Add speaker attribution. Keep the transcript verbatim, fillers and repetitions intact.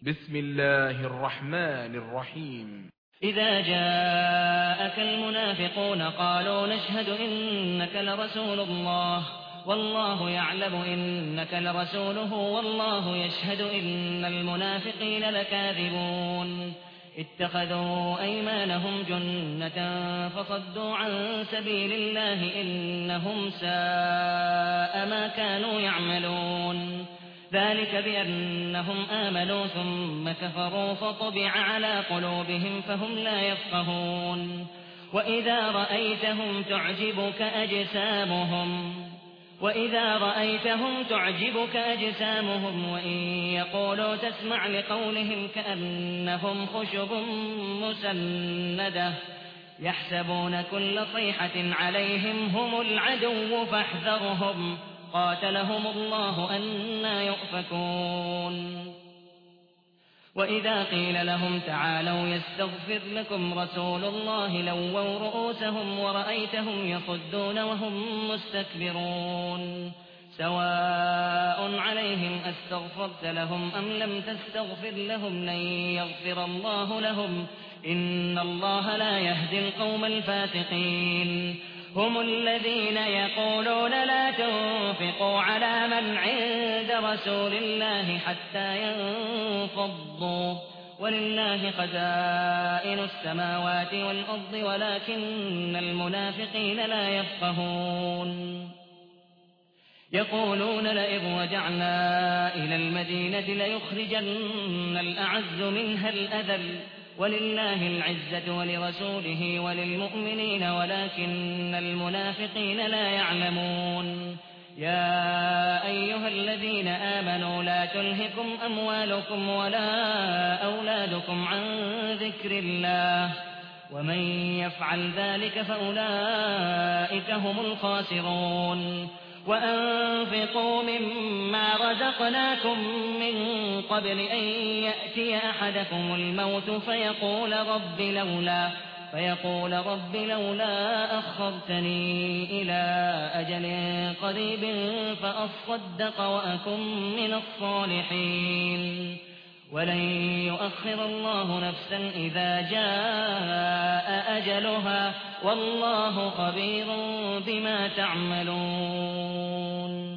Speaker 1: بسم الله الرحمن الرحيم.
Speaker 2: إذا جاءك المنافقون قالوا نشهد إنك لرسول الله والله يعلم إنك لرسوله والله يشهد إن المنافقين لكاذبون اتخذوا أيمانهم جنة فصدوا عن سبيل الله إنهم ساء ما كانوا يعملون ذلك بأنهم آمنوا ثم كفروا فطبع على قلوبهم فهم لا يفقهون وإذا رأيتهم تعجبك أجسامهم وإذا رأيتهم تعجبك أجسامهم وإن يقولوا تسمع لقولهم كأنهم خشب مسندة يحسبون كل صيحة عليهم هم العدو فاحذرهم قاتلهم الله أنى يؤفكون وإذا قيل لهم تعالوا يستغفر لكم رسول الله لووا رؤوسهم ورأيتهم يصدون وهم مستكبرون سواء عليهم أستغفرت لهم أم لم تستغفر لهم لن يغفر الله لهم إن الله لا يهدي القوم الفاسقين هم الذين يقولون لا تنفقوا على من عند رسول الله حتى ينفضوا ولله خزائن السماوات والأرض ولكن المنافقين لا يفقهون يقولون لئن رجعنا إلى المدينة ليخرجن الأعز منها الأذل ولله العزة ولرسوله وللمؤمنين ولكن المنافقين لا يعلمون يا أيها الذين آمنوا لا تلهكم أموالكم ولا أولادكم عن ذكر الله ومن يفعل ذلك فأولئك هم الخاسرون وأنفقوا مما رزقناكم من قبل أن يأتي أحدكم الموت فيقول رب لولا فيقول رب لولا أخرتني إلى أجل قريب فأصدق وأكن من الصالحين ولن يؤخر الله نفسا إذا جاء أجلها والله خبير بما تعملون